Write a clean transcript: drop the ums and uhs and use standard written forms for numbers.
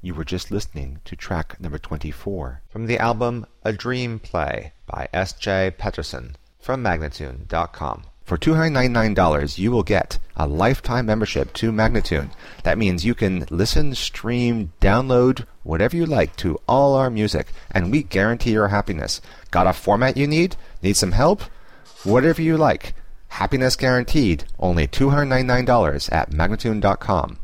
You were just listening to track number 24 from the album A Dream Play by S.J. Peterson from Magnatune.com. For $299, you will get a lifetime membership to Magnatune. That means you can listen, stream, download, whatever you like to all our music, and we guarantee your happiness. Got a format you need? Need some help? Whatever you like. Happiness guaranteed. Only $299 at Magnatune.com.